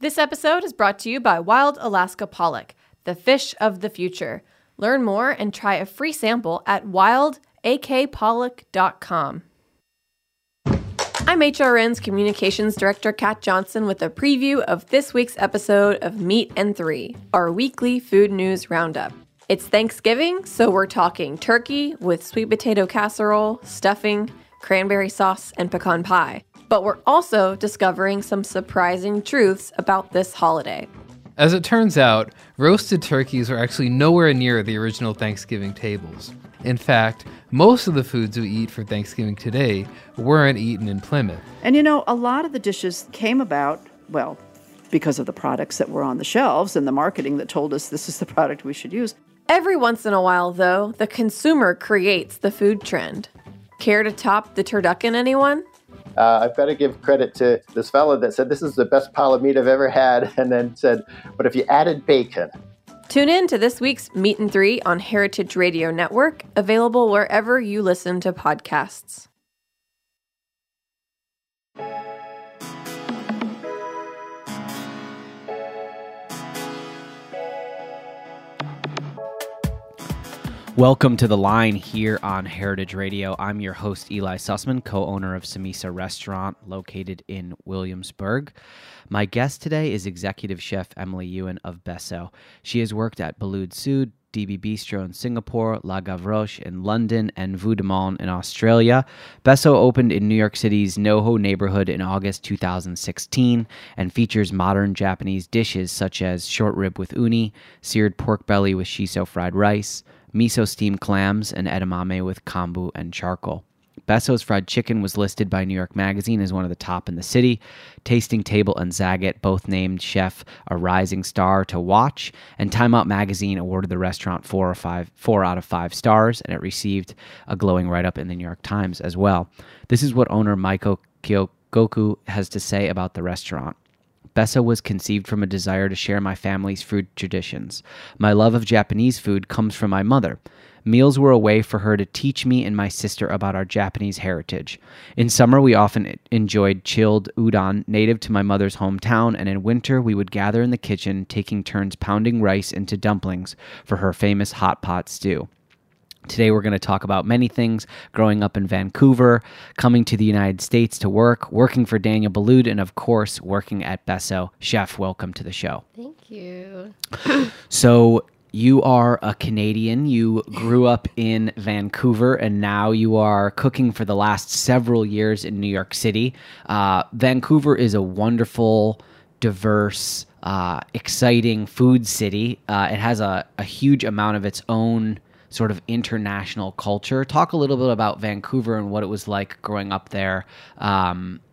This episode is brought to you by Wild Alaska Pollock, the fish of the future. Learn more and try a free sample at wildakpollock.com. I'm HRN's Communications Director Kat Johnson with a preview of this week's episode of Meat and Three, our weekly food news roundup. It's Thanksgiving, so we're talking turkey with sweet potato casserole, stuffing, cranberry sauce, and pecan pie. But we're also discovering some surprising truths about this holiday. As it turns out, roasted turkeys are actually nowhere near the original Thanksgiving tables. In fact, most of the foods we eat for Thanksgiving today weren't eaten in Plymouth. And you know, a lot of the dishes came about, well, because of the products that were on the shelves and the marketing that told us this is the product we should use. Every once in a while, though, the consumer creates the food trend. Care to top the turducken, anyone? I've got to give credit to this fella that said this is the best pile of meat I've ever had, and then said, but if you added bacon. Tune in to this week's Meat and Three on Heritage Radio Network, available wherever you listen to podcasts. Welcome to The Line here on Heritage Radio. I'm your host, Eli Sussman, co-owner of Samisa Restaurant located in Williamsburg. My guest today is executive chef Emily Ewan of Besso. She has worked at Boulud Sud, DB Bistro in Singapore, La Gavroche in London, and Vue de Monde in Australia. Besso opened in New York City's NoHo neighborhood in August 2016 and features modern Japanese dishes such as short rib with uni, seared pork belly with shiso fried rice, miso steamed clams, and edamame with kombu and charcoal. Besso's Fried Chicken was listed by New York Magazine as one of the top in the city. Tasting Table and Zagat both named chef a rising star to watch, and Time Out Magazine awarded the restaurant 4 out of 5 stars, and it received a glowing write-up in the New York Times as well. This is what owner Maiko Kyogoku has to say about the restaurant. Besso was conceived from a desire to share my family's food traditions. My love of Japanese food comes from my mother. Meals were a way for her to teach me and my sister about our Japanese heritage. In summer, we often enjoyed chilled udon native to my mother's hometown, and in winter, we would gather in the kitchen, taking turns pounding rice into dumplings for her famous hot pot stew. Today, we're going to talk about many things: growing up in Vancouver, coming to the United States to work, working for Daniel Boulud, and of course, working at Besso. Chef, welcome to the show. Thank you. So, you are a Canadian. You grew up in Vancouver, and now you are cooking for the last several years in New York City. Vancouver is a wonderful, diverse, exciting food city. It has a huge amount of its own sort of international culture. Talk a little bit about Vancouver and what it was like growing up there, and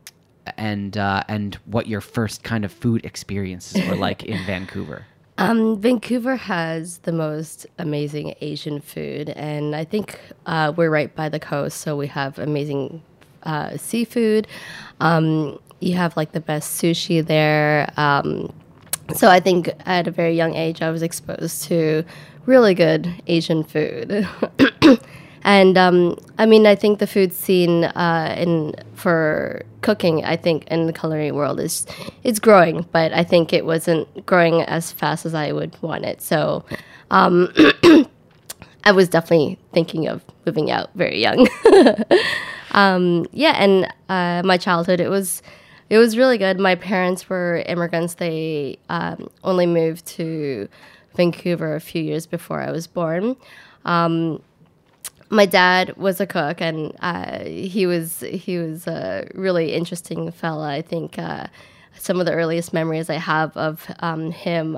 what your first kind of food experiences were like in Vancouver. Vancouver has the most amazing Asian food, and I think we're right by the coast, so we have amazing seafood. You have like the best sushi there. So I think at a very young age, I was exposed to really good Asian food. And I mean, I think the food scene for cooking, I think in the culinary world it's growing, but I think it wasn't growing as fast as I would want it. So I was definitely thinking of moving out very young. My childhood, it was really good. My parents were immigrants. They only moved to Vancouver a few years before I was born. My dad was a cook, and he was a really interesting fella. I think some of the earliest memories I have of him,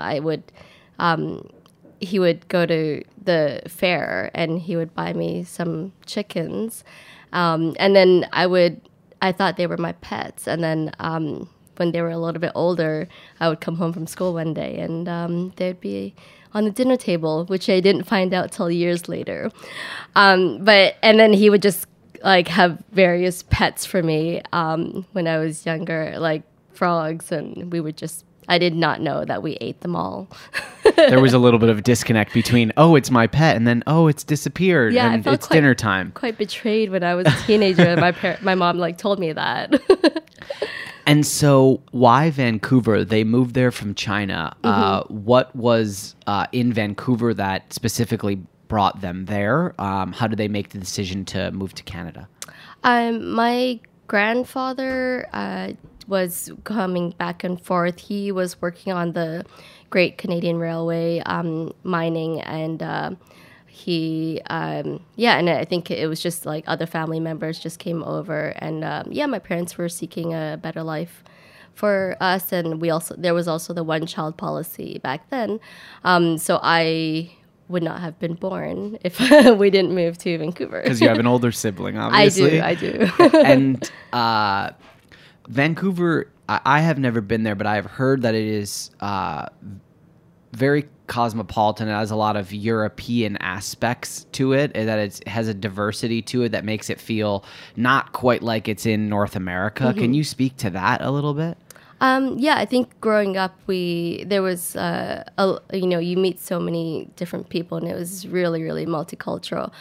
he would go to the fair and he would buy me some chickens, and then I thought they were my pets, and then when they were a little bit older, I would come home from school one day and they'd be on the dinner table, which I didn't find out till years later. And then he would just like have various pets for me when I was younger, like frogs, and I did not know that we ate them all. There was a little bit of a disconnect between, oh, it's my pet, and then, oh, it's disappeared, yeah, and it's dinner time. Quite betrayed when I was a teenager. My mom told me that. And so why Vancouver? They moved there from China. What was in Vancouver that specifically brought them there? How did they make the decision to move to Canada? My grandfather was coming back and forth. He was working on the Great Canadian Railway, mining, and he, and I think it was just like other family members just came over, and my parents were seeking a better life for us, and there was also the one-child policy back then, so I would not have been born if we didn't move to Vancouver. Because you have an older sibling, obviously. I do. And Vancouver, I have never been there, but I have heard that it is very cosmopolitan. It has a lot of European aspects to it, and that it has a diversity to it that makes it feel not quite like it's in North America. Can you speak to that a little bit? I think growing up, there was, you meet so many different people, and it was really, really multicultural.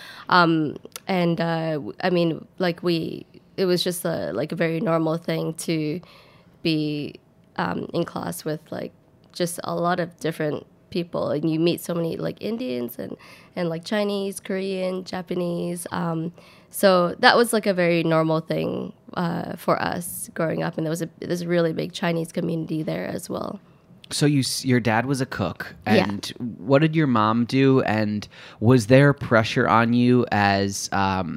It was just a very normal thing to be in class with like just a lot of different people, and you meet so many like Indians and like Chinese, Korean, Japanese. So that was like a very normal thing for us growing up, and there's a really big Chinese community there as well. So your dad was a cook, and what did your mom do? And was there pressure on you as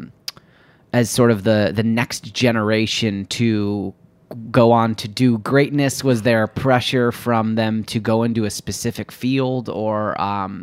sort of the next generation to go on to do greatness? Was there pressure from them to go into a specific field or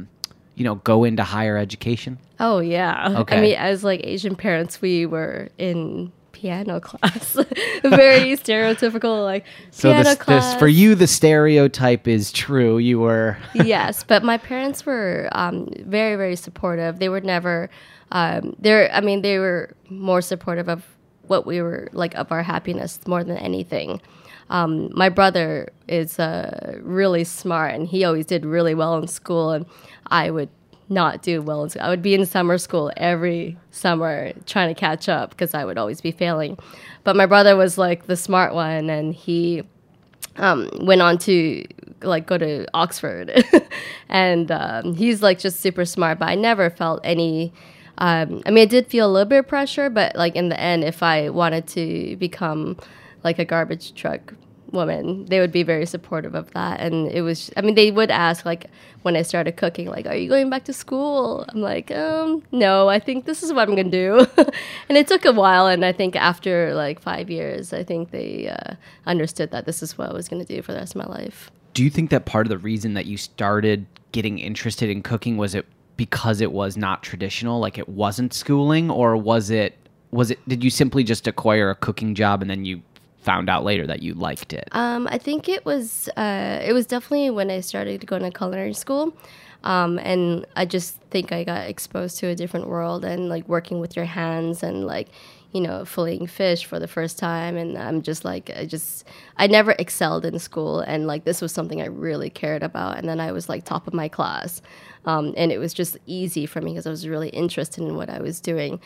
go into higher education? Oh yeah. Okay. I mean, as like Asian parents, we were in piano class. Very stereotypical, like piano class. For you, the stereotype is true. You were Yes, but my parents were very, very supportive. They were never they were more supportive of what we were like, of our happiness more than anything. My brother is really smart, and he always did really well in school, and I would not do well in school. I would be in summer school every summer trying to catch up because I would always be failing. But my brother was like the smart one, and he went on to like go to Oxford, and he's like just super smart. But I never felt any. I did feel a little bit of pressure, but like in the end, if I wanted to become like a garbage truck woman, they would be very supportive of that. And it was, they would ask like when I started cooking, like, are you going back to school? I'm like, no, I think this is what I'm going to do. And it took a while. And I think after like 5 years, I think they understood that this is what I was going to do for the rest of my life. Do you think that part of the reason that you started getting interested in cooking was it because it was not traditional, like it wasn't schooling, or was it did you simply just acquire a cooking job and then you found out later that you liked it? I think it was definitely when I started going to culinary school, and I just think I got exposed to a different world and like working with your hands and like, filleting fish for the first time. And I'm just like, I never excelled in school, and like this was something I really cared about. And then I was like top of my class. And it was just easy for me because I was really interested in what I was doing.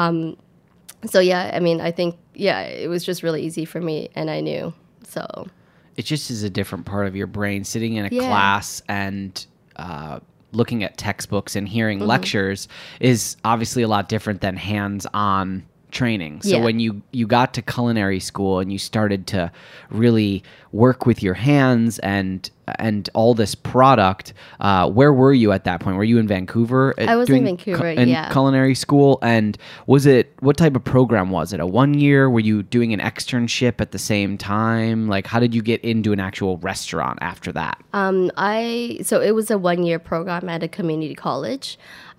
So yeah, I think, it was just really easy for me, and I knew, so. It just is a different part of your brain, sitting in a class and looking at textbooks and hearing lectures is obviously a lot different than hands-on training. So when you got to culinary school and you started to really work with your hands and all this product, where were you at that point? Were you in Vancouver? I was in Vancouver, in culinary school. And what type of program was it? A 1 year? Were you doing an externship at the same time? Like, how did you get into an actual restaurant after that? So it was a 1 year program at a community college.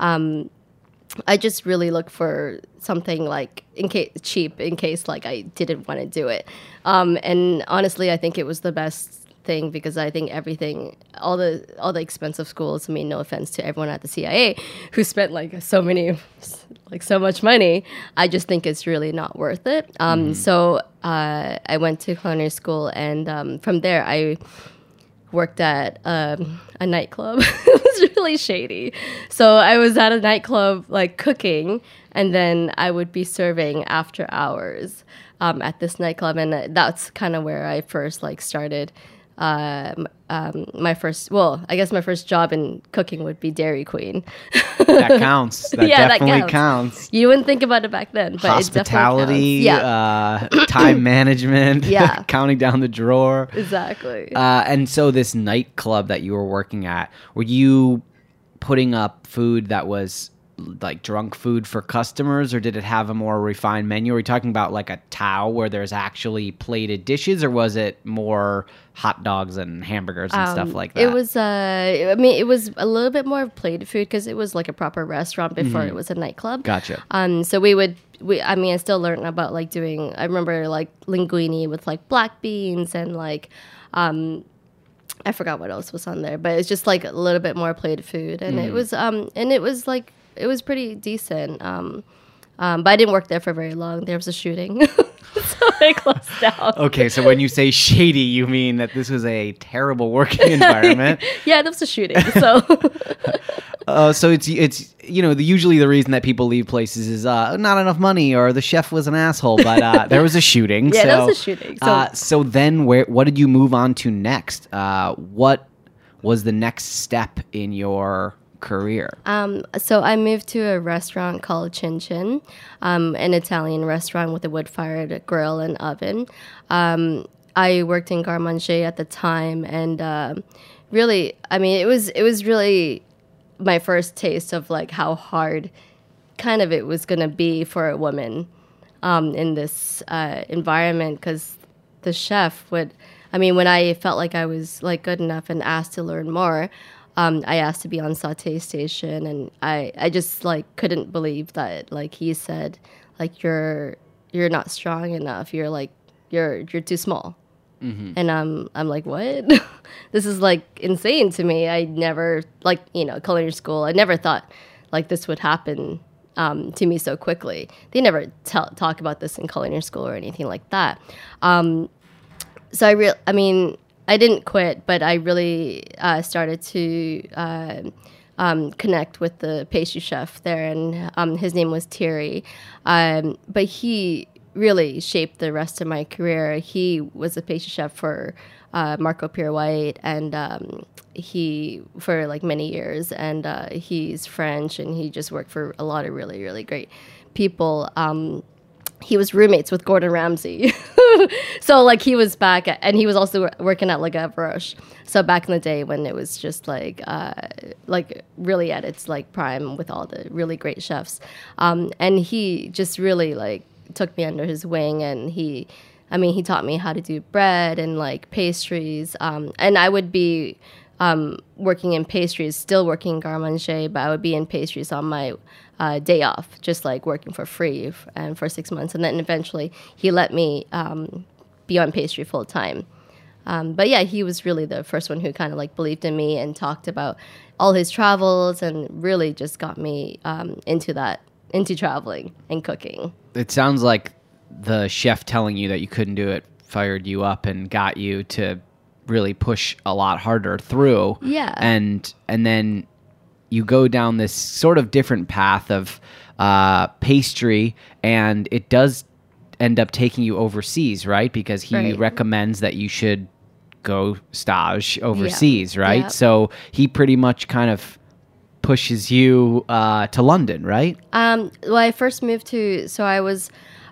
I just really looked for something like cheap in case like I didn't want to do it. And honestly, I think it was the best thing because I think everything, all the expensive schools, no offense to everyone at the CIA who spent so much money, I just think it's really not worth it. So I went to culinary school, and from there I worked at a nightclub. It was really shady. So I was at a nightclub cooking, and then I would be serving after hours. at this nightclub, and that's kind of where I first like started. My first job in cooking would be Dairy Queen. That counts. That definitely counts. You wouldn't think about it back then, but hospitality, it definitely counts. Time management, Yeah. counting down the drawer. Exactly. And so this nightclub that you were working at, were you putting up food that was like drunk food for customers, or did it have a more refined menu? Are we talking about like a Tao where there's actually plated dishes, or was it more hot dogs and hamburgers and stuff like that? It was, it was a little bit more plated food because it was like a proper restaurant before it was a nightclub. Gotcha. So I still learned about like doing, I remember like linguine with like black beans and like, I forgot what else was on there, but it's just like a little bit more plated food. And it was like, it was pretty decent. But I didn't work there for very long. There was a shooting. So I closed down. Okay, so when you say shady, you mean that this was a terrible working environment. Yeah, there was a shooting. So so it's usually the reason that people leave places is not enough money or the chef was an asshole, but there was a shooting. Yeah, there was a shooting. So then what did you move on to next? What was the next step in your career? So I moved to a restaurant called Chin Chin, an Italian restaurant with a wood-fired grill and oven. I worked in garde manger at the time, and really, I mean, it was really my first taste of like how hard kind of it was going to be for a woman in this environment, because the chef when I felt like I was like good enough and asked to learn more, I asked to be on Sauté Station, and I just like couldn't believe that like he said like you're not strong enough, you're too small. Mm-hmm. And I'm like, what? This is like insane to me. I never culinary school. I never thought like this would happen to me so quickly. They never talk about this in culinary school or anything like that. So I didn't quit, but I really started to connect with the pastry chef there, and his name was Thierry. But he really shaped the rest of my career. He was a pastry chef for Marco Pierre White, and he for like many years, and he's French, and he just worked for a lot of really, really great people. He was roommates with Gordon Ramsay. So like he was back and he was also working at Le Gavroche. So back in the day when it was just like really at its like prime with all the really great chefs. And he just really like took me under his wing, and he taught me how to do bread and like pastries. And I would be working in pastries, still working in garde manger, but I would be in pastries on my day off, just like working for free and for 6 months. And then eventually he let me be on pastry full time. But yeah, he was really the first one who kind of like believed in me and talked about all his travels, and really just got me into traveling and cooking. It sounds like the chef telling you that you couldn't do it fired you up and got you to really push a lot harder through. Yeah. And then you go down this sort of different path of pastry, and it does end up taking you overseas, right? Because he recommends that you should go stage overseas, right? Yeah. So he pretty much kind of pushes you to London, right? Well, I first moved I was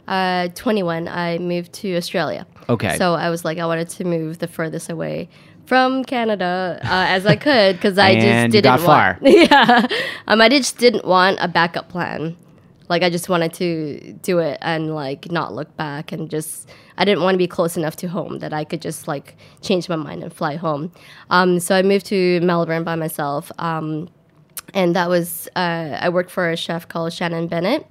21. I moved to Australia. Okay. So I was like, I wanted to move the furthest away from Canada as I could, because I just didn't got far. Yeah. I just didn't want a backup plan. Like I just wanted to do it and like not look back, and just I didn't want to be close enough to home that I could just like change my mind and fly home. So I moved to Melbourne by myself, and that was I worked for a chef called Shannon Bennett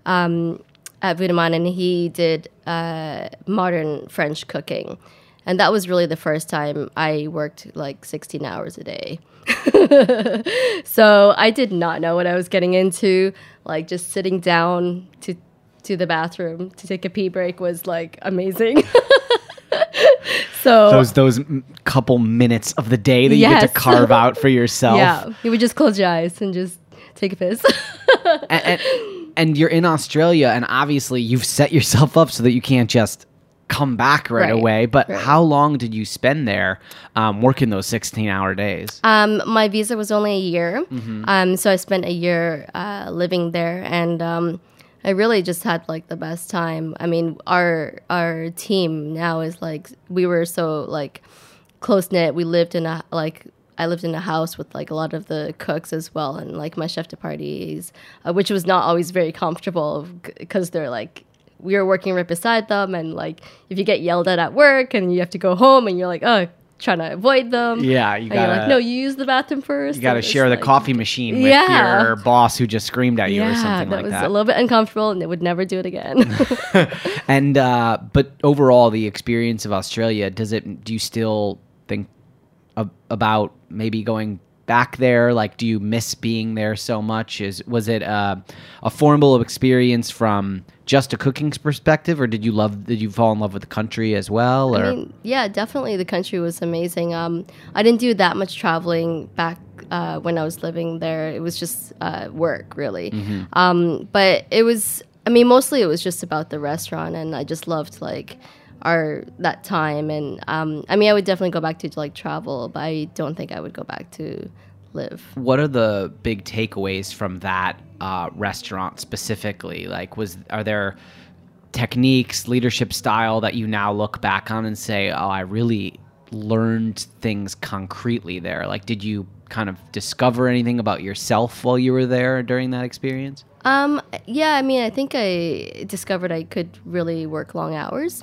at Vudaman, and he did modern French cooking. And that was really the first time I worked like 16 hours a day. So I did not know what I was getting into. Like just sitting down to the bathroom to take a pee break was like amazing. So those couple minutes of the day that you get to carve out for yourself. Yeah, you would just close your eyes and just take a piss. And you're in Australia, and obviously you've set yourself up so that you can't just come back right away. But how long did you spend there working those 16-hour days? My visa was only a year. So I spent a year living there, and I really just had like the best time. I mean, our team now is like, we were so like close knit. We lived in I lived in a house with like a lot of the cooks as well, and like my chef de parties, which was not always very comfortable because they're like, we were working right beside them, and like if you get yelled at work and you have to go home and you're like, oh, trying to avoid them. Yeah, you're like, no, you use the bathroom first. You got to share the coffee machine with your boss who just screamed at you or something like that. That was a little bit uncomfortable, and they would never do it again. And but overall, the experience of Australia, do you still think about maybe going back there? Like, do you miss being there so much? Was it a formative experience from just a cooking perspective, or did you fall in love with the country as well? Or? I mean, yeah, definitely the country was amazing. I didn't do that much traveling back when I was living there. It was just work, really. But it was, I mean, mostly it was just about the restaurant, and I just loved like that time. And I mean, I would definitely go back to like travel, but I don't think I would go back to live. What are the big takeaways from that restaurant specifically? Like, are there techniques, leadership style that you now look back on and say, oh, I really learned things concretely there? Like, did you kind of discover anything about yourself while you were there during that experience? Yeah, I mean, I think I discovered I could really work long hours.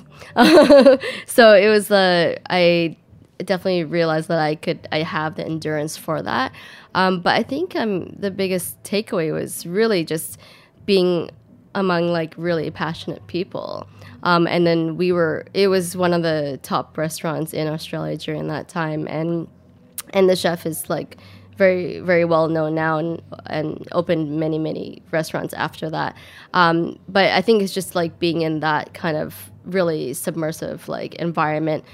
So it was, I definitely realized that I have the endurance for that. But I think the biggest takeaway was really just being among like really passionate people. And then it was one of the top restaurants in Australia during that time. And the chef is like very, very well known now, and opened many, many restaurants after that. But I think it's just like being in that kind of really submersive like environment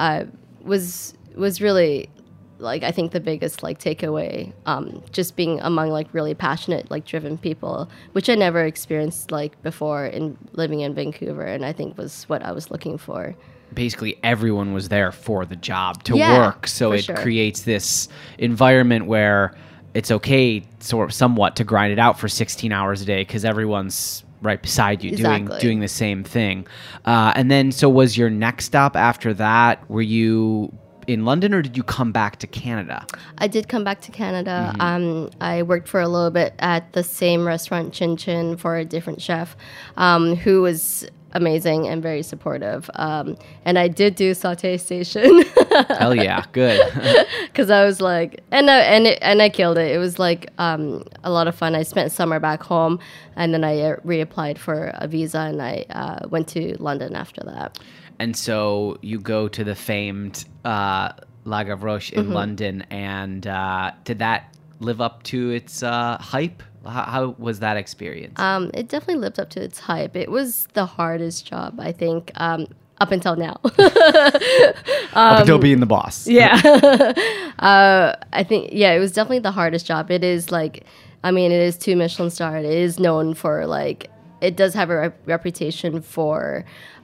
was really like, I think the biggest like takeaway, just being among like really passionate, like driven people, which I never experienced like before in living in Vancouver, and I think was what I was looking for. Basically everyone was there for the job to work, so it creates this environment where it's okay somewhat to grind it out for 16 hours a day because everyone's right beside you doing the same thing. And then, so was your next stop after that, were you in London, or did you come back to Canada? I did come back to Canada. I worked for a little bit at the same restaurant, Chin Chin, for a different chef who was amazing and very supportive. And I did do Sauté Station. Hell yeah, good. Because I was like, and I killed it. It was like a lot of fun. I spent summer back home, and then I reapplied for a visa, and I went to London after that. And so you go to the famed La Gavroche in London, and did that live up to its hype? How was that experience? It definitely lived up to its hype. It was the hardest job, I think, up until now. Up until being the boss. Yeah. I think, it was definitely the hardest job. It is like, I mean, it is 2 Michelin star. It is known for like, it does have a reputation for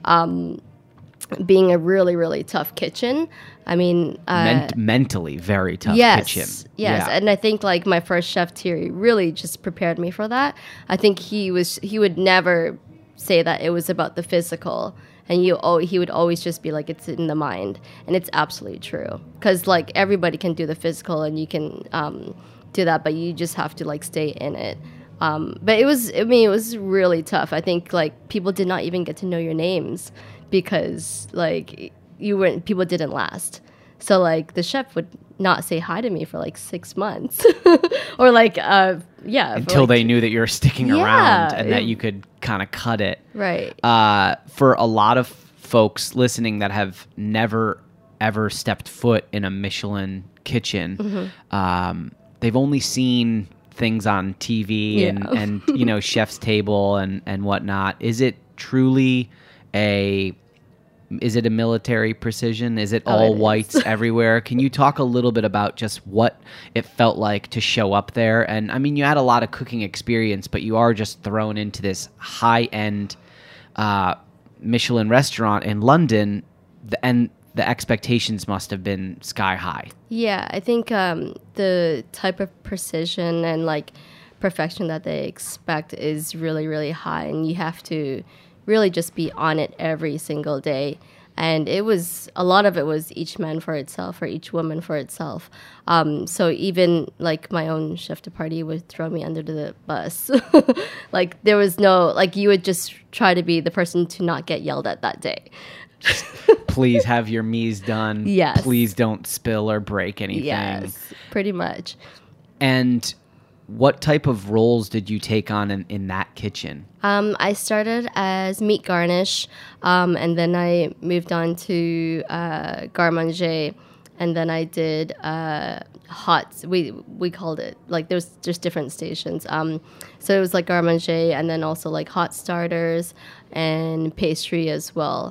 being a really, really tough kitchen. I mean, mentally very tough kitchen. Yes, yeah. And I think like my first chef Thierry really just prepared me for that. I think he would never say that it was about the physical, and he would always just be like, it's in the mind, and it's absolutely true. Because like everybody can do the physical, and you can do that, but you just have to like stay in it. But it was really tough. I think like people did not even get to know your names because like people didn't last. So like the chef would not say hi to me for like 6 months or like until they knew that you were sticking around and that you could kind of cut it. Right. For a lot of folks listening that have never ever stepped foot in a Michelin kitchen, they've only seen things on TV and Chef's Table and whatnot. Is it truly a Is it a military precision? Is it all whites everywhere? Can you talk a little bit about just what it felt like to show up there? And I mean, you had a lot of cooking experience, but you are just thrown into this high-end Michelin restaurant in London, and the expectations must have been sky high. Yeah, I think the type of precision and like perfection that they expect is really, really high, and you have to really just be on it every single day. And it was, a lot of it was each man for itself or each woman for itself. So even like my own chef de partie would throw me under the bus. Like there was no, like you would just try to be the person to not get yelled at that day. Please have your mise done. Yes. Please don't spill or break anything. Yes, pretty much. And what type of roles did you take on in that kitchen? I started as meat garnish, and then I moved on to garde-manger, and then I did hot. We called it, like there's just different stations. So it was like garde-manger, and then also like hot starters and pastry as well.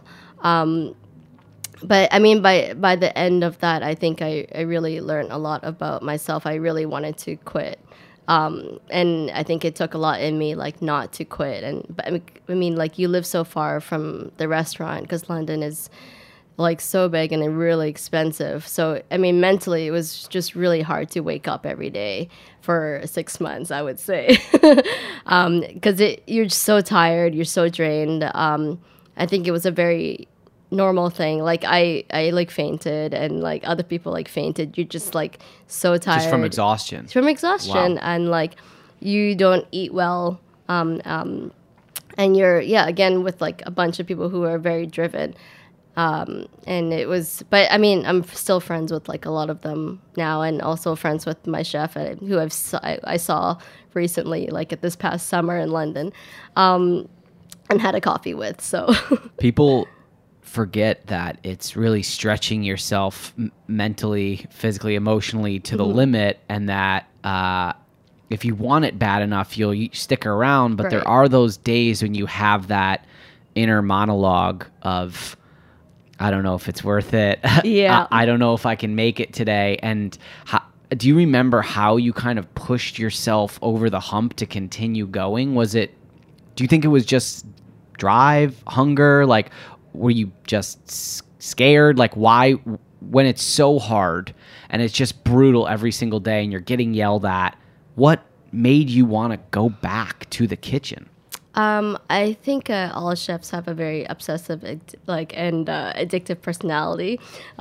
But I mean, by the end of that, I think I really learned a lot about myself. I really wanted to quit. And I think it took a lot in me, like, not to quit. But I mean, like, you live so far from the restaurant because London is, like, so big and really expensive. So, I mean, mentally, it was just really hard to wake up every day for 6 months, I would say. Because you're so tired, you're so drained. I think it was a very normal thing. Like I like fainted, and like other people like fainted. You're just like so tired. Just from exhaustion. Wow. And like you don't eat well. And you're, again, with like a bunch of people who are very driven. And it was, but I mean, I'm still friends with like a lot of them now, and also friends with my chef who I saw recently, like at this past summer in London, and had a coffee with. So people forget that it's really stretching yourself mentally, physically, emotionally to the limit, and that if you want it bad enough, you'll stick around. But there are those days when you have that inner monologue of, I don't know if it's worth it. Yeah. I don't know if I can make it today. And do you remember how you kind of pushed yourself over the hump to continue going? Do you think it was just drive, hunger? Like, were you just scared? Like, why, when it's so hard and it's just brutal every single day and you're getting yelled at, what made you want to go back to the kitchen? I think all chefs have a very obsessive and addictive personality.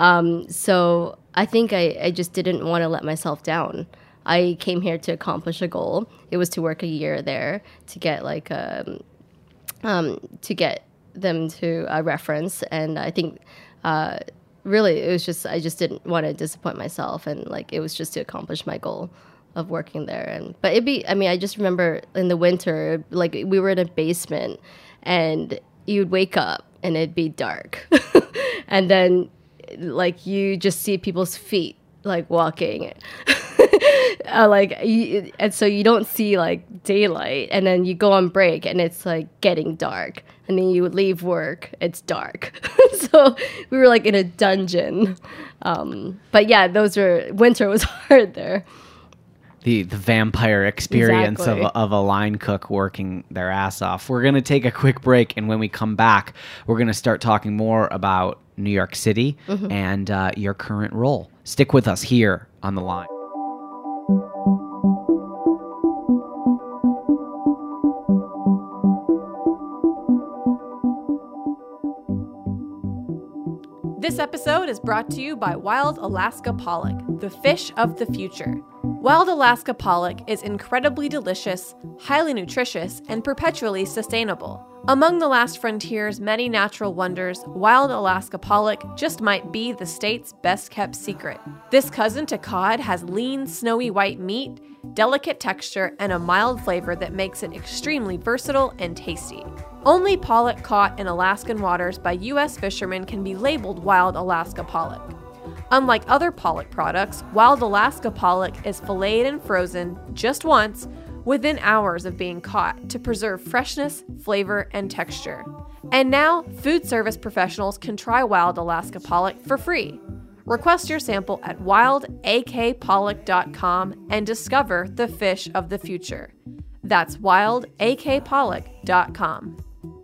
So I think I just didn't want to let myself down. I came here to accomplish a goal. It was to work a year there to get like to get them to a reference, and I think really it was just, I just didn't want to disappoint myself, and like it was just to accomplish my goal of working there. But I just remember in the winter, like we were in a basement, and you'd wake up and it'd be dark, and then like you just see people's feet like walking. And so you don't see like daylight, and then you go on break and it's like getting dark, and then you would leave work, it's dark. So we were like in a dungeon. But yeah, winter was hard there. The vampire experience Exactly. of a line cook working their ass off. We're going to take a quick break, and when we come back, we're going to start talking more about New York City and your current role. Stick with us here on The Line. This episode is brought to you by Wild Alaska Pollock, the fish of the future. Wild Alaska Pollock is incredibly delicious, highly nutritious, and perpetually sustainable. Among the last frontier's many natural wonders, Wild Alaska Pollock just might be the state's best-kept secret. This cousin to cod has lean, snowy white meat, delicate texture, and a mild flavor that makes it extremely versatile and tasty. Only pollock caught in Alaskan waters by U.S. fishermen can be labeled Wild Alaska Pollock. Unlike other pollock products, Wild Alaska Pollock is filleted and frozen just once within hours of being caught to preserve freshness, flavor, and texture. And now, food service professionals can try Wild Alaska Pollock for free. Request your sample at wildakpollock.com and discover the fish of the future. That's wildakpollock.com.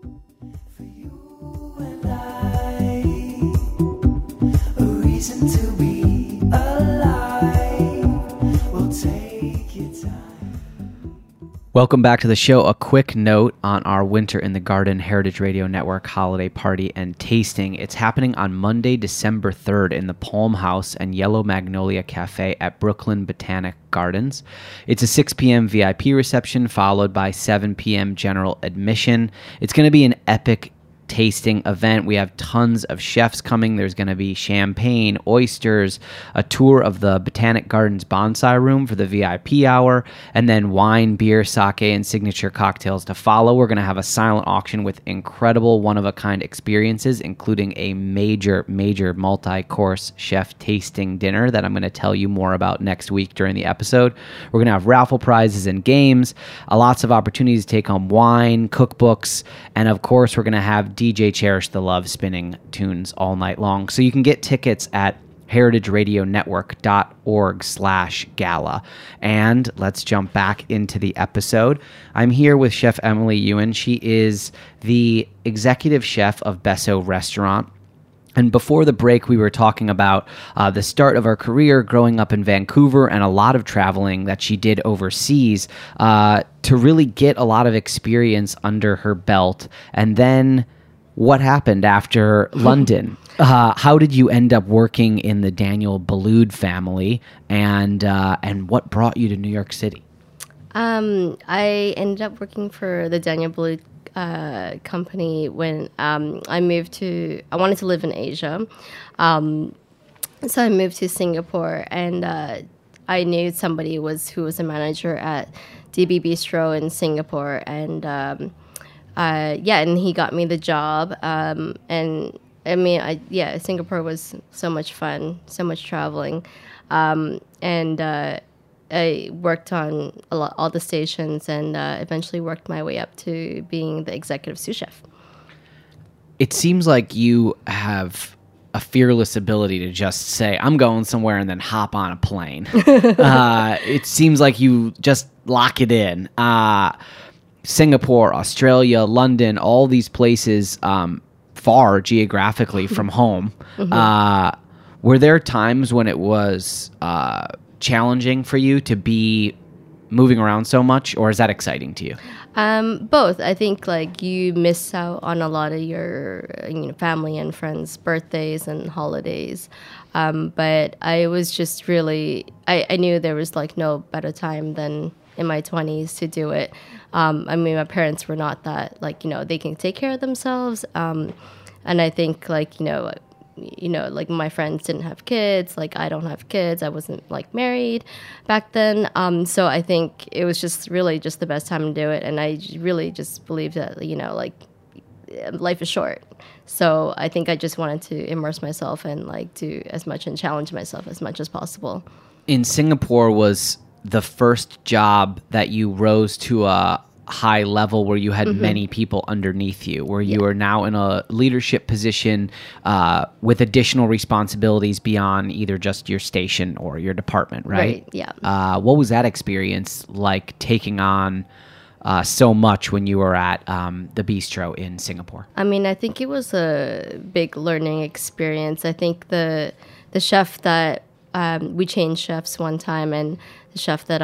A reason to be alive. We'll take your time. Welcome back to the show. A quick note on our Winter in the Garden Heritage Radio Network holiday party and tasting. It's happening on Monday, December 3rd in the Palm House and Yellow Magnolia Cafe at Brooklyn Botanic Gardens. It's a 6 p.m. VIP reception followed by 7 p.m. general admission. It's going to be an epic tasting event. We have tons of chefs coming. There's going to be champagne, oysters, a tour of the Botanic Gardens bonsai room for the VIP hour, and then wine, beer, sake, and signature cocktails to follow. We're going to have a silent auction with incredible one-of-a-kind experiences, including a major multi-course chef tasting dinner that I'm going to tell you more about next week during the episode. We're going to have raffle prizes and games, lots of opportunities to take home wine, cookbooks, and of course, we're going to have DJ Cherish the Love spinning tunes all night long. So you can get tickets at heritageradionetwork.org/gala. And let's jump back into the episode. I'm here with Chef Emily Ewan. She is the executive chef of Besso Restaurant. And before the break, we were talking about the start of her career growing up in Vancouver and a lot of traveling that she did overseas to really get a lot of experience under her belt. And then what happened after London? How did you end up working in the Daniel Boulud family, and what brought you to New York City? I ended up working for the Daniel Boulud company when I wanted to live in Asia. So I moved to Singapore, and I knew somebody who was a manager at DB Bistro in Singapore, and and he got me the job. And I mean, Singapore was so much fun, so much traveling, and I worked on all the stations, and eventually worked my way up to being the executive sous chef. It seems like you have a fearless ability to just say, I'm going somewhere, and then hop on a plane. It seems like you just lock it in. Singapore, Australia, London, all these places far geographically from home. Mm-hmm. Were there times when it was challenging for you to be moving around so much, or is that exciting to you? Both. I think like you miss out on a lot of your family and friends' birthdays and holidays. But I was just really, I knew there was like no better time than in my 20s to do it. I mean, my parents were not that they can take care of themselves. And I think like my friends didn't have kids, like I don't have kids, I wasn't like married back then. So I think it was just really just the best time to do it. And I really just believe that, life is short. So I think I just wanted to immerse myself and like do as much and challenge myself as much as possible. In Singapore was the first job that you rose to a high level where you had mm-hmm. many people underneath you, where you are now in a leadership position with additional responsibilities beyond either just your station or your department, right? Yeah. What was that experience like, taking on so much when you were at the bistro in Singapore? I mean, I think it was a big learning experience. I think the chef that we changed chefs one time, and the chef that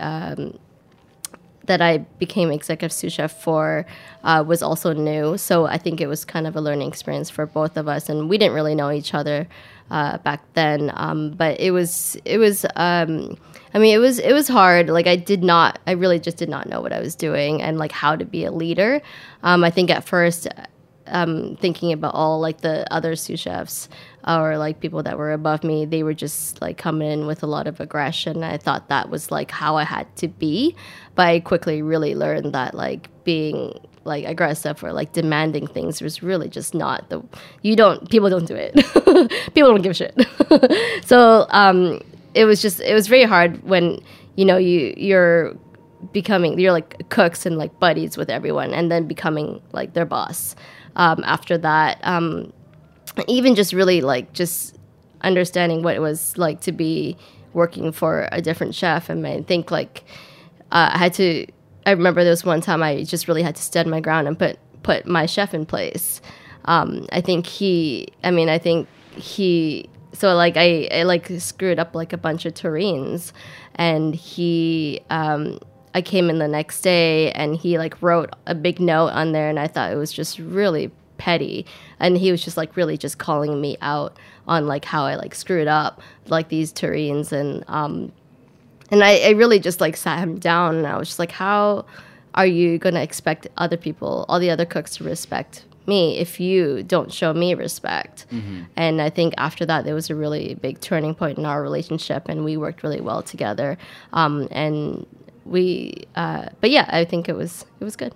I became executive sous chef for was also new. So I think it was kind of a learning experience for both of us, and we didn't really know each other back then. But it was hard. Like I really just did not know what I was doing and like how to be a leader. I think at first, thinking about all like the other sous chefs or like people that were above me, they were just like coming in with a lot of aggression. I thought that was like how I had to be, but I quickly really learned that like being like aggressive or like demanding things was really just not people don't do it. People don't give a shit. So it was very hard when you're like cooks and like buddies with everyone, and then becoming like their boss. after that. Even just really like just understanding what it was like to be working for a different chef. And I think like I remember there was one time I just really had to stand my ground and put my chef in place. I think so like I like screwed up like a bunch of terrines, and I came in the next day and he like wrote a big note on there, and I thought it was just really petty, and he was just like really just calling me out on like how I like screwed up like these terrines, and I really just like sat him down, and I was just like, how are you gonna expect other people, all the other cooks, to respect me if you don't show me respect? And I think after that there was a really big turning point in our relationship, and we worked really well together, and we but yeah, I think it was good.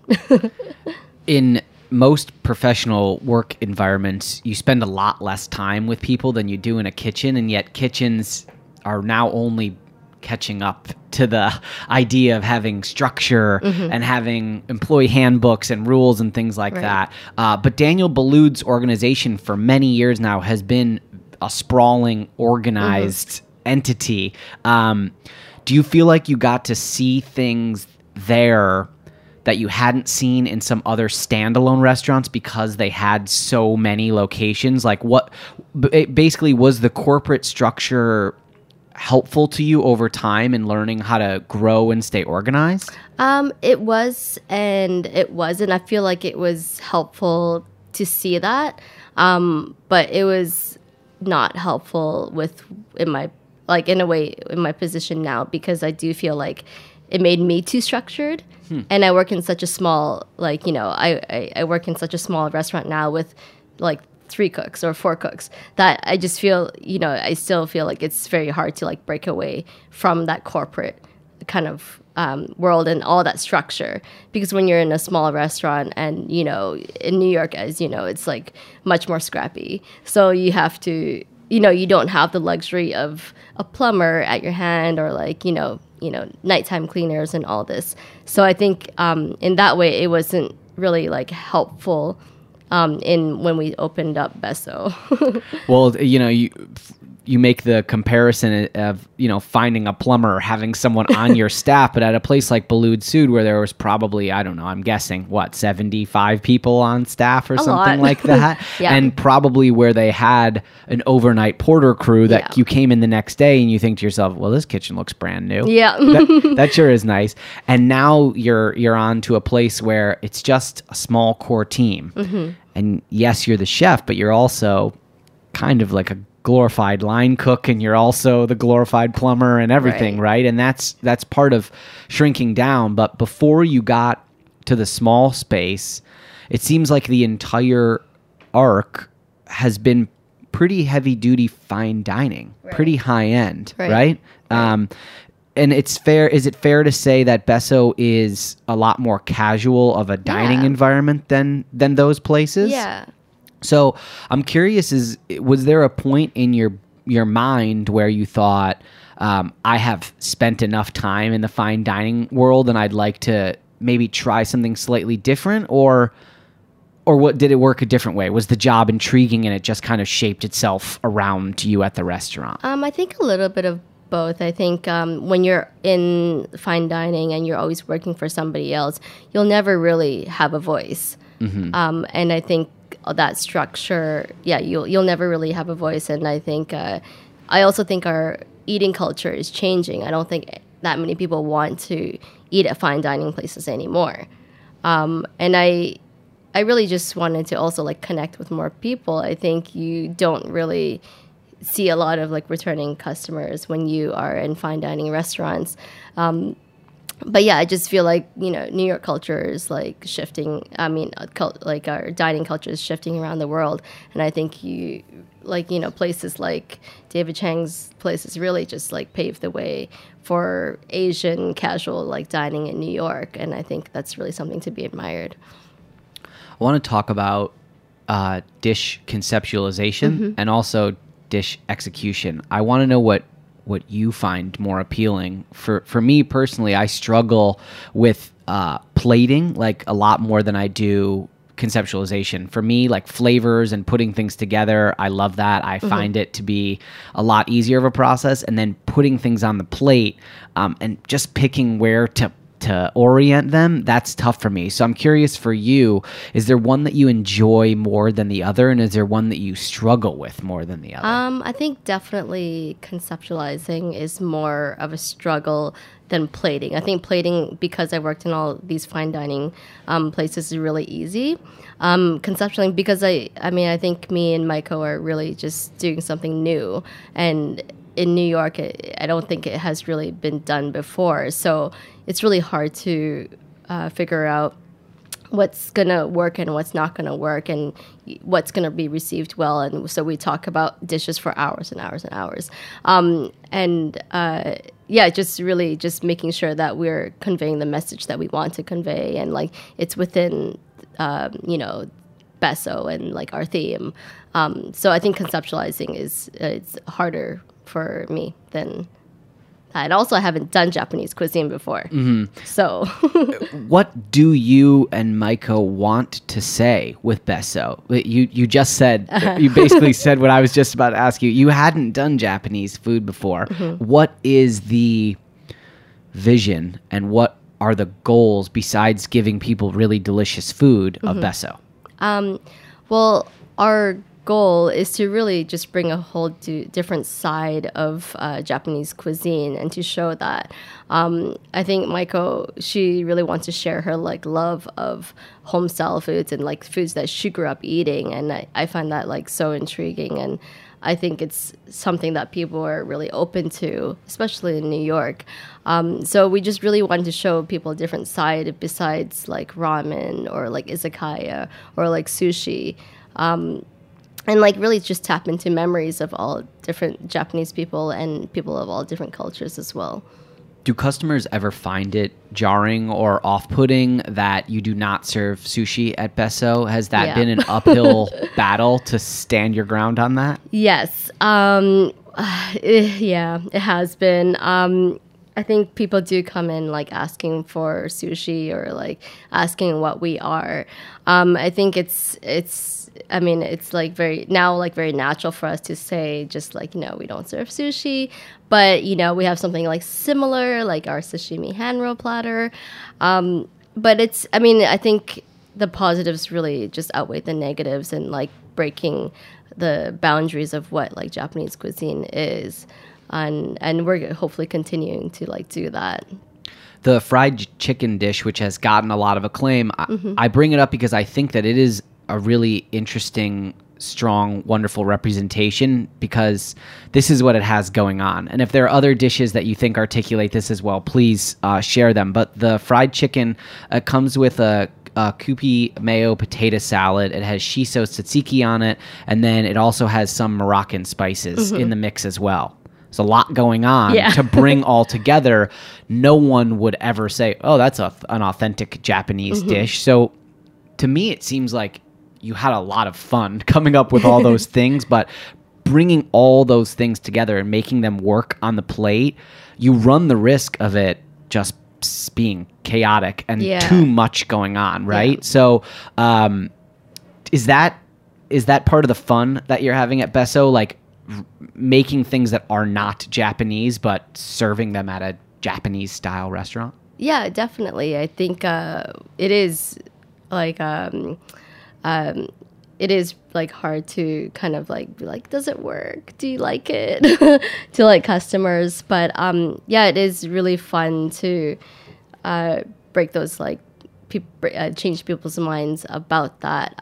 In most professional work environments, you spend a lot less time with people than you do in a kitchen, and yet kitchens are now only catching up to the idea of having structure and having employee handbooks and rules and things like that. But Daniel Boulud's organization for many years now has been a sprawling, organized entity. Do you feel like you got to see things there that you hadn't seen in some other standalone restaurants because they had so many locations? Like, what basically was the corporate structure helpful to you over time in learning how to grow and stay organized? It was and it wasn't. I feel like it was helpful to see that, but it was not helpful in my position now, because I do feel like it made me too structured. And I work in such a small, like, I work in such a small restaurant now with like 3 cooks or 4 cooks, that I just feel, I still feel like it's very hard to like break away from that corporate kind of world and all that structure. Because when you're in a small restaurant and, in New York, as you know, it's like much more scrappy. So you have to, you don't have the luxury of a plumber at your hand, or like, nighttime cleaners and all this. So I think in that way, it wasn't really like helpful when we opened up Besso. Well, you make the comparison of, finding a plumber, having someone on your staff, but at a place like Boulud Sud, where there was probably, I don't know, I'm guessing, 75 people on staff or something like that. Yeah. And probably where they had an overnight porter crew that you came in the next day and you think to yourself, well, this kitchen looks brand new. Yeah. that sure is nice. And now you're on to a place where it's just a small core team. And yes, you're the chef, but you're also kind of like a glorified line cook, and you're also the glorified plumber and everything, right? And that's part of shrinking down. But before you got to the small space, it seems like the entire arc has been pretty heavy duty fine dining, pretty high end, right? And is it fair to say that Besso is a lot more casual of a dining environment than those places? Yeah. So I'm curious, was there a point in your mind where you thought, I have spent enough time in the fine dining world and I'd like to maybe try something slightly different, or what, did it work a different way? Was the job intriguing and it just kind of shaped itself around you at the restaurant? I think a little bit of both. I think when you're in fine dining and you're always working for somebody else, you'll never really have a voice. And I think that structure, you'll never really have a voice. And I think I also think our eating culture is changing. I don't think that many people want to eat at fine dining places anymore. And I really just wanted to also like connect with more people. I think you don't really see a lot of like returning customers when you are in fine dining restaurants. But yeah, I just feel like, New York culture is like shifting. I mean, like our dining culture is shifting around the world. And I think places like David Chang's places really just like paved the way for Asian casual like dining in New York. And I think that's really something to be admired. I want to talk about dish conceptualization and also dish execution. I want to know what you find more appealing. For me personally, I struggle with plating like a lot more than I do conceptualization. For me, like flavors and putting things together, I love that. I find it to be a lot easier of a process. And then putting things on the plate and just picking where to orient them, that's tough for me. So I'm curious for you, is there one that you enjoy more than the other? And is there one that you struggle with more than the other? I think definitely conceptualizing is more of a struggle than plating. I think plating, because I worked in all these fine dining places, is really easy. Conceptualizing, because I think me and Maiko are really just doing something new. And in New York, I don't think it has really been done before. So it's really hard to figure out what's going to work and what's not going to work and what's going to be received well. And so we talk about dishes for hours and hours and hours. Just really just making sure that we're conveying the message that we want to convey, and like it's within, Besso and like our theme. So I think conceptualizing it's harder for me than. And also, I haven't done Japanese cuisine before. So, what do you and Maiko want to say with Besso? You just said, you basically said what I was just about to ask you. You hadn't done Japanese food before. What is the vision and what are the goals besides giving people really delicious food of Besso? Well, our goal is to really just bring a whole different side of Japanese cuisine and to show that. I think Maiko, she really wants to share her like love of home style foods and like foods that she grew up eating, and I find that like so intriguing, and I think it's something that people are really open to, especially in New York. So we just really wanted to show people a different side besides like ramen or like izakaya or like sushi. And like really just tap into memories of all different Japanese people and people of all different cultures as well. Do customers ever find it jarring or off-putting that you do not serve sushi at Besso? Has that been an uphill battle to stand your ground on that? Yes. It has been. I think people do come in like asking for sushi or like asking what we are. I think it's like very natural for us to say just like, we don't serve sushi, but we have something like similar, like our sashimi hand roll platter. But I think the positives really just outweigh the negatives and like breaking the boundaries of what like Japanese cuisine is. And we're hopefully continuing to like do that. The fried chicken dish, which has gotten a lot of acclaim, I bring it up because I think that it is a really interesting, strong, wonderful representation, because this is what it has going on. And if there are other dishes that you think articulate this as well, please share them. But the fried chicken comes with a Kewpie mayo potato salad. It has shiso tzatziki on it, and then it also has some Moroccan spices in the mix as well. There's a lot going on to bring all together. No one would ever say, oh, that's an authentic Japanese dish. So to me, it seems like you had a lot of fun coming up with all those things, but bringing all those things together and making them work on the plate, you run the risk of it just being chaotic and too much going on, right? Yeah. So is that part of the fun that you're having at Besso, like making things that are not Japanese but serving them at a Japanese style restaurant? Yeah, definitely. I think it is like it is like hard to kind of like be like, does it work? Do you like it? To like customers. But it is really fun to break those like change people's minds about that.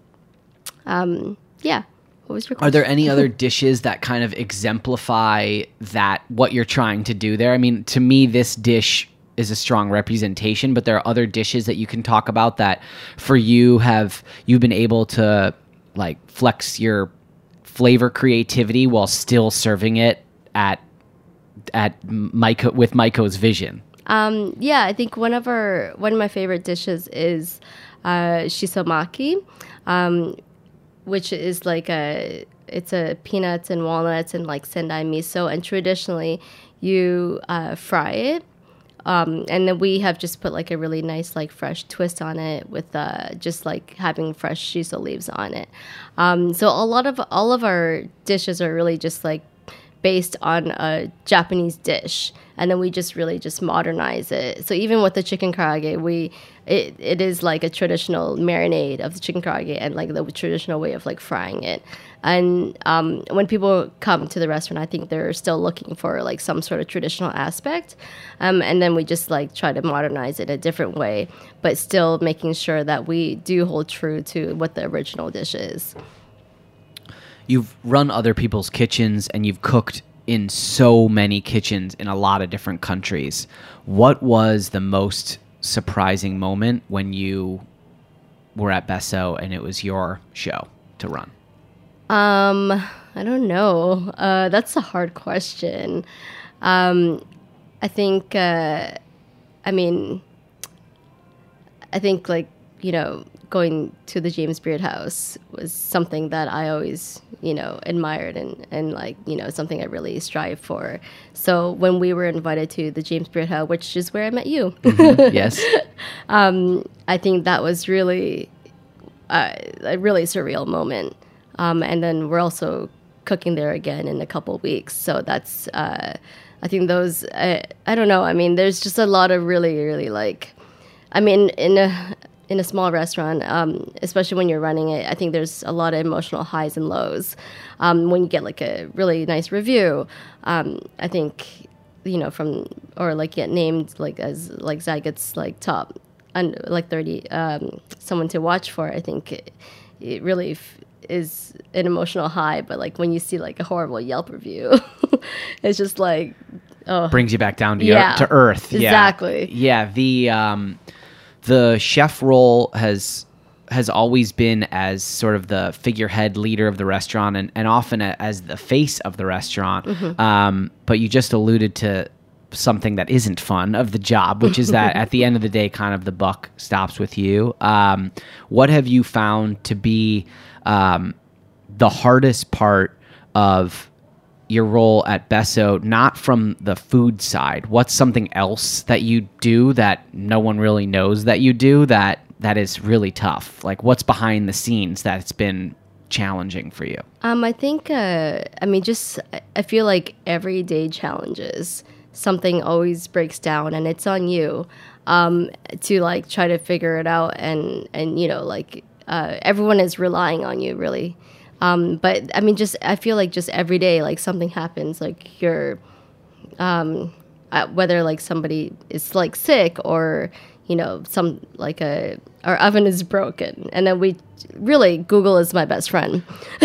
What was your question? Are there any other dishes that kind of exemplify that, what you're trying to do there? I mean, to me, this dish is a strong representation, but there are other dishes that you can talk about that for you've been able to like flex your flavor creativity while still serving it at Maiko, with Maiko's vision. I think one of my favorite dishes is shisomaki, which is like it's a peanuts and walnuts and like sendai miso, and traditionally you fry it And then we have just put like a really nice like fresh twist on it with just like having fresh shiso leaves on it. So all of our dishes are really just like based on a Japanese dish, and then we just really just modernize it. So even with the chicken karaage, it is like a traditional marinade of the chicken karaage and like the traditional way of like frying it. And when people come to the restaurant, I think they're still looking for like some sort of traditional aspect, and then we just like try to modernize it a different way, but still making sure that we do hold true to what the original dish is. You've run other people's kitchens and you've cooked in so many kitchens in a lot of different countries. What was the most surprising moment when you were at Besso and it was your show to run? I don't know. That's a hard question. I think like, you know, going to the James Beard House was something that I always, you know, admired and like, you know, something I really strive for. So when we were invited to the James Beard House, which is where I met you, Yes. I think that was really a really surreal moment. And then we're also cooking there again in a couple of weeks. So that's, I think those, I don't know. I mean, there's just a lot of really, really like, I mean, in a small restaurant, especially when you're running it, I think there's a lot of emotional highs and lows. When you get like a really nice review, I think, you know, or like get named like as like Zygot's like top and like 30 someone to watch for, I think it really is an emotional high. But like when you see like a horrible Yelp review, it's just like, oh, Brings you back down to to earth. Exactly. Yeah. The chef role has always been as sort of the figurehead leader of the restaurant and often as the face of the restaurant. Mm-hmm. But you just alluded to something that isn't fun of the job, which is that at the end of the day, kind of the buck stops with you. What have you found to be the hardest part of your role at Besso, not from the food side? What's something else that you do that no one really knows that you do that is really tough? Like what's behind the scenes that's been challenging for you? I think, I feel like everyday challenges, something always breaks down and it's on you to like try to figure it out and you know, like everyone is relying on you really. But I mean, I feel like just every day, like something happens, like you're, whether like somebody is like sick or, you know, our oven is broken. And then Google is my best friend.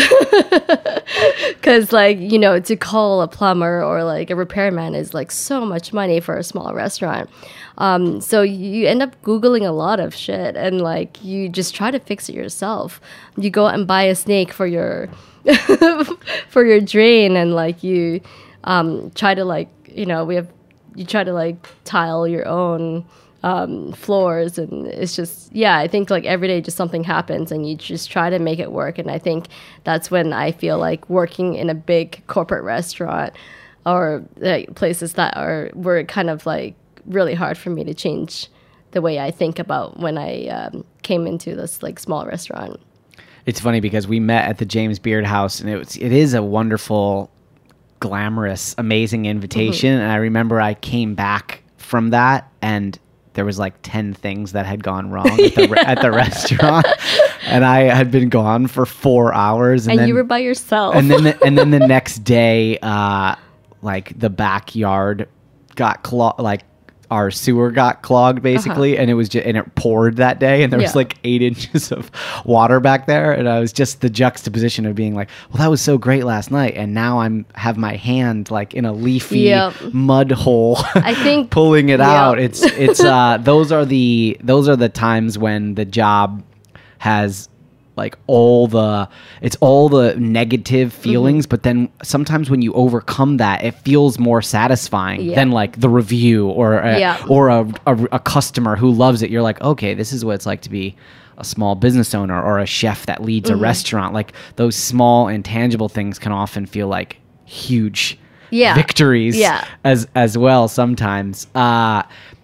Cause like, you know, to call a plumber or like a repairman is like so much money for a small restaurant. So you end up Googling a lot of shit and like you just try to fix it yourself. You go out and buy a snake for your for your drain and like you try to like, you know, you try to like tile your own floors and it's just, yeah, I think like every day just something happens and you just try to make it work. And I think that's when I feel like working in a big corporate restaurant or like, places that were kind of like really hard for me to change the way I think about when I came into this like small restaurant. It's funny because we met at the James Beard House and it is a wonderful, glamorous, amazing invitation. Mm-hmm. And I remember I came back from that and there was like 10 things that had gone wrong at the restaurant, and I had been gone for 4 hours. And then, you were by yourself. And then the next day, like the backyard got clogged, like our sewer got clogged basically, and it was and it poured that day, and there was like 8 inches of water back there, and I was just the juxtaposition of being like, well, that was so great last night, and now have my hand like in a leafy mud hole, I think pulling it out. It's those are the times when the job has like all the negative feelings, but then sometimes when you overcome that, it feels more satisfying than like the review or a customer who loves it. You're like, okay, this is what it's like to be a small business owner or a chef that leads a restaurant. Like those small intangible things can often feel like huge victories as well sometimes.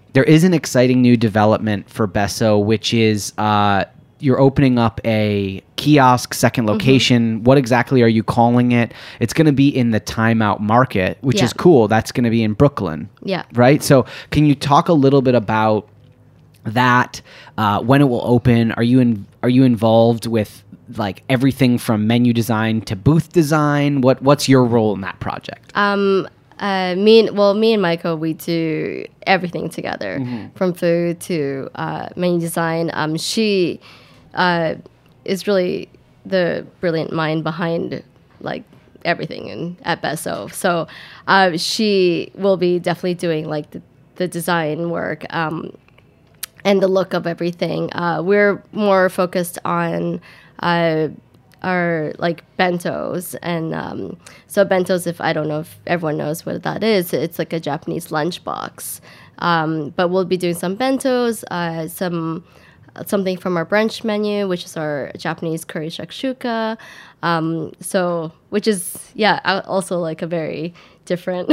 there is an exciting new development for Besso, which is you're opening up a kiosk second location. What exactly are you calling it? It's going to be in the Time Out Market, which is cool. That's going to be in Brooklyn. Yeah. Right? So can you talk a little bit about that, when it will open? Are you involved with like everything from menu design to booth design? What's your role in that project? Me and Michael, we do everything together, from food to menu design. She is really the brilliant mind behind like everything at Besso. So she will be definitely doing like the design work and the look of everything. We're more focused on our like bentos, and so bentos, if I don't know if everyone knows what that is, it's like a Japanese lunchbox. But we'll be doing some bentos, something from our brunch menu, which is our Japanese curry shakshuka. So which is also like a very different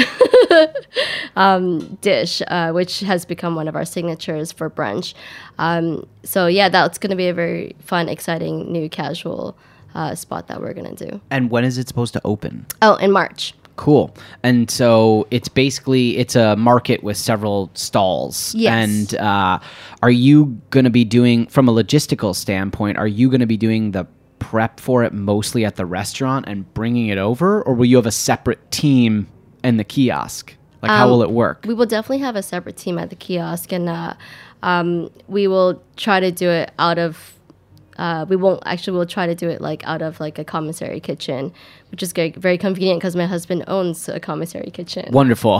dish, which has become one of our signatures for brunch. So yeah, that's going to be a very fun, exciting new casual spot that we're going to do. And when is it supposed to open? Oh, in March. Cool. And so it's a market with several stalls. Yes. And are you going to be doing, from a logistical standpoint, are you going to be doing the prep for it mostly at the restaurant and bringing it over? Or will you have a separate team in the kiosk? Like, how will it work? We will definitely have a separate team at the kiosk, and we will try to do it out of we'll try to do it like out of like a commissary kitchen, which is very, very convenient because my husband owns a commissary kitchen. Wonderful.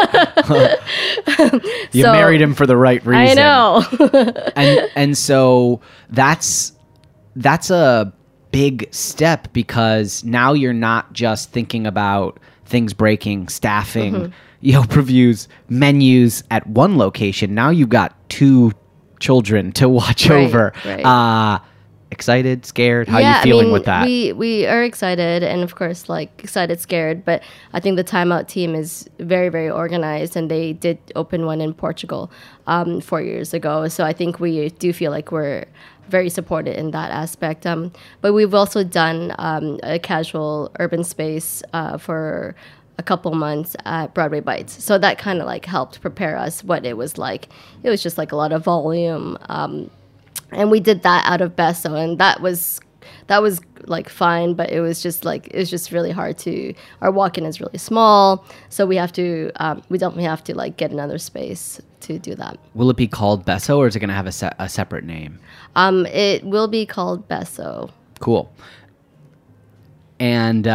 You married him for the right reason. I know. and so that's a big step, because now you're not just thinking about things breaking, staffing, Yelp reviews, menus at one location. Now you've got 2 children to watch over. Right. Excited, scared? How are you feeling with that? We are excited, and of course, like excited, scared. But I think the Time Out team is very, very organized, and they did open one in Portugal 4 years ago. So I think we do feel like we're very supported in that aspect. But we've also done a casual urban space for a couple months at Broadway Bites. So that kind of like helped prepare us what it was like. It was just like a lot of volume. And we did that out of Besso, and that was like fine, but it was just really hard our walk-in is really small, so we definitely have to like get another space to do that. Will it be called Besso, or is it going to have a separate name? It will be called Besso. Cool. And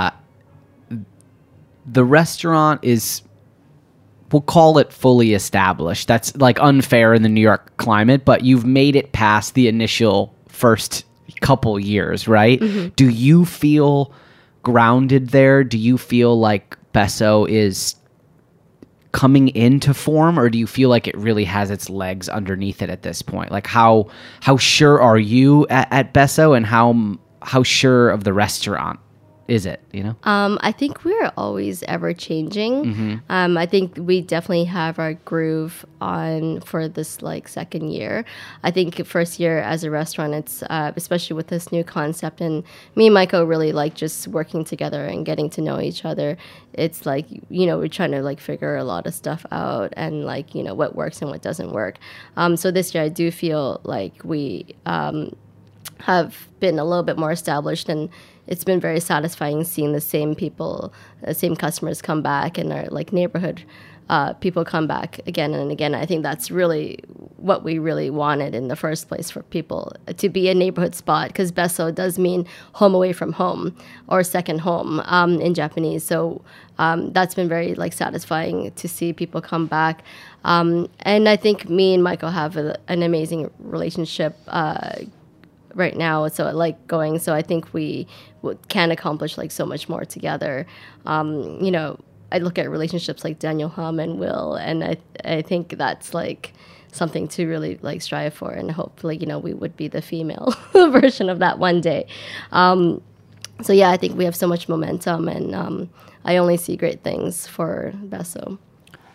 the restaurant is, we'll call it fully established. That's like unfair in the New York climate, but you've made it past the initial first couple years, right? Mm-hmm. Do you feel grounded there? Do you feel like Besso is coming into form, or do you feel like it really has its legs underneath it at this point? Like how sure are you at Besso, and how sure of the restaurant is it, you know? I think we're always ever changing. Mm-hmm. I think we definitely have our groove on for this like second year. I think first year as a restaurant, it's especially with this new concept, and me and Michael really like just working together and getting to know each other. It's like, you know, we're trying to like figure a lot of stuff out, and like, you know, what works and what doesn't work. So this year I do feel like we have been a little bit more established, and it's been very satisfying seeing the same people, same customers come back, and our like neighborhood people come back again and again. I think that's really what we really wanted in the first place, for people to be a neighborhood spot, because Besso does mean home away from home, or second home in Japanese. So that's been very like satisfying to see people come back. And I think me and Michael have an amazing relationship right now, so I think we can accomplish like so much more together. You know, I look at relationships like Daniel Hum and Will, and I think that's like something to really like strive for, and hopefully, you know, we would be the female version of that one day. So yeah, I think we have so much momentum, and I only see great things for Besso.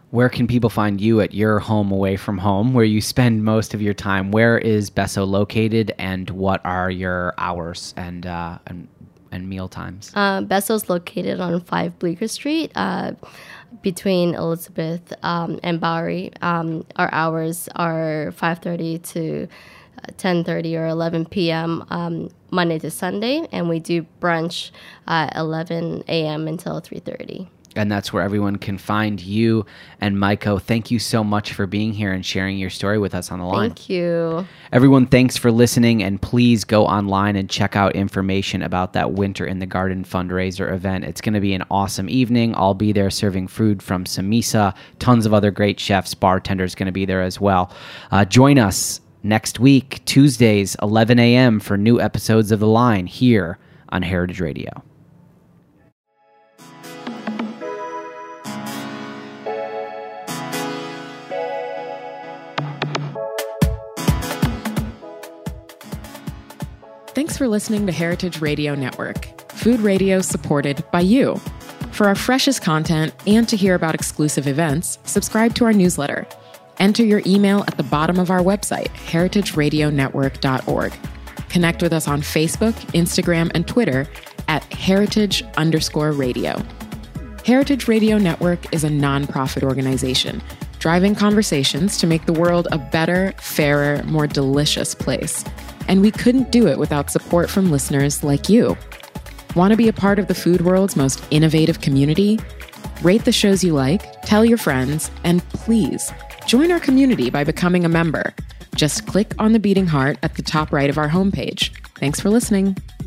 Where can people find you at your home away from home, where you spend most of your time? Where is Besso located, and what are your hours and meal times? Besso's located on 5 Bleecker Street, between Elizabeth and Bowery. Our hours are 5:30 to 10:30 or 11 p.m. Monday to Sunday, and we do brunch 11 a.m. until 3:30. And that's where everyone can find you. And Maiko, thank you so much for being here and sharing your story with us on the line. Thank you. Everyone, thanks for listening, and please go online and check out information about that Winter in the Garden fundraiser event. It's going to be an awesome evening. I'll be there serving food from Samisa. Tons of other great chefs, bartenders going to be there as well. Join us next week, Tuesdays, 11 a.m. for new episodes of The Line here on Heritage Radio. Thanks for listening to Heritage Radio Network, food radio supported by you. For our freshest content and to hear about exclusive events, subscribe to our newsletter. Enter your email at the bottom of our website, heritageradionetwork.org. Connect with us on Facebook, Instagram, and Twitter at heritage_radio. Heritage Radio Network is a nonprofit organization driving conversations to make the world a better, fairer, more delicious place. And we couldn't do it without support from listeners like you. Want to be a part of the food world's most innovative community? Rate the shows you like, tell your friends, and please join our community by becoming a member. Just click on the beating heart at the top right of our homepage. Thanks for listening.